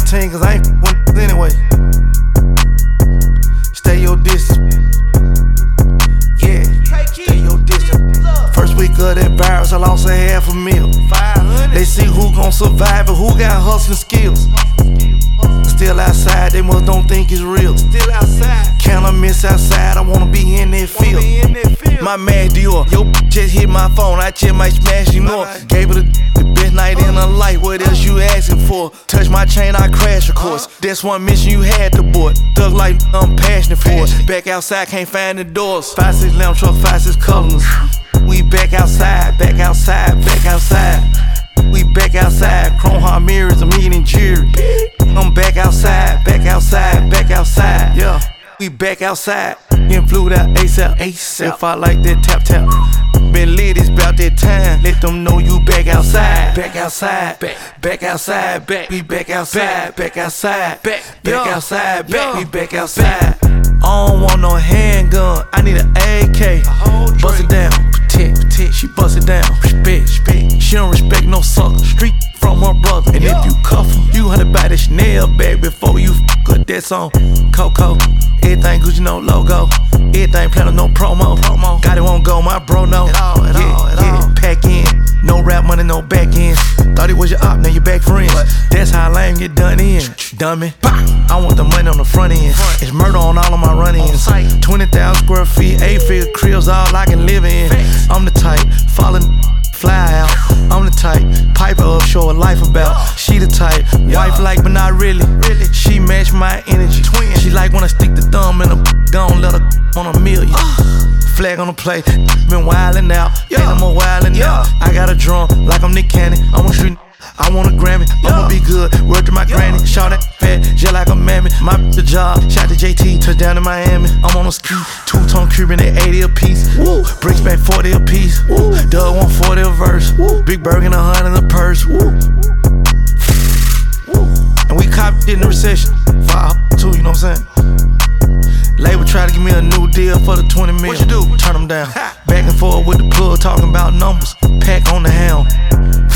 team, cause I ain't with anyway. Stay your distance. Yeah, stay your distance. First week of that virus, I lost $500,000. They see who gon' survive and who got hustling skills. Still outside, they must don't think it's real. Still outside, can't I miss outside? I wanna be in that field. My man Dior, yo just hit my phone, I just might smash you more. Gave her the best night in her life, what else you asking for? Touch my chain, I crash, of course. That's one mission you had to board. Thug like I'm passionate for it. Back outside, can't find the doors. 5-6 lamb truck, 5-6 colors. We back outside, back outside, back outside. We back outside, chrome heart mirrors, I'm eating jury. I'm back outside, back outside, back outside. Yeah, we back outside. Getting flued out ASAP. If I like that tap tap. Been lit, it's about that time. Let them know you back outside. Back outside, back outside, back. We back outside, back outside, back outside, back. We back outside. I don't want no handgun, I need an AK. Bust it down, protect. She bust it down, respect. She don't respect no sucker. Street from her brother. And if you cuff him, you had to buy the Chanel bag before you cut that song. Coco, everything Gucci, no logo. Everything platinum, no promo. Got it won't go, my bro no. Yeah, pack in. No rap money, no back end. Thought it was your op, now you back friends. That's how lame get done in. Dummy. I want the money on the front end. It's murder on all of my run-ins. 20,000 square feet, 8-figure cribs, all I can live in. I'm the type, falling, fly out. I'm the type, pipe her up, show her life about. She the type, wife like but not really. She match my energy. She like when I stick the thumb in her, gon' let her on a million. Flag on the play, been wildin' out, ain't no more wildin' out. I got a drum like I'm Nick Cannon. I'm on street, I want a Grammy. I'ma be good, word to my granny. Shout that fat, just like a mammy. My the job, shout to JT, touchdown to Miami. I'm on a ski, 2-tone Cuban at 80 a piece. Woo. Bricks back 40 a piece. Woo. Doug 140 a verse. Woo. Big Bergen 100 a purse. Woo. Woo. And we cop in the recession. 5 too, you know what I'm saying? Label try to give me a new deal for the 20 mil. What you do? Turn them down. Back and forth with the plug, talking about numbers. Pack on the helm.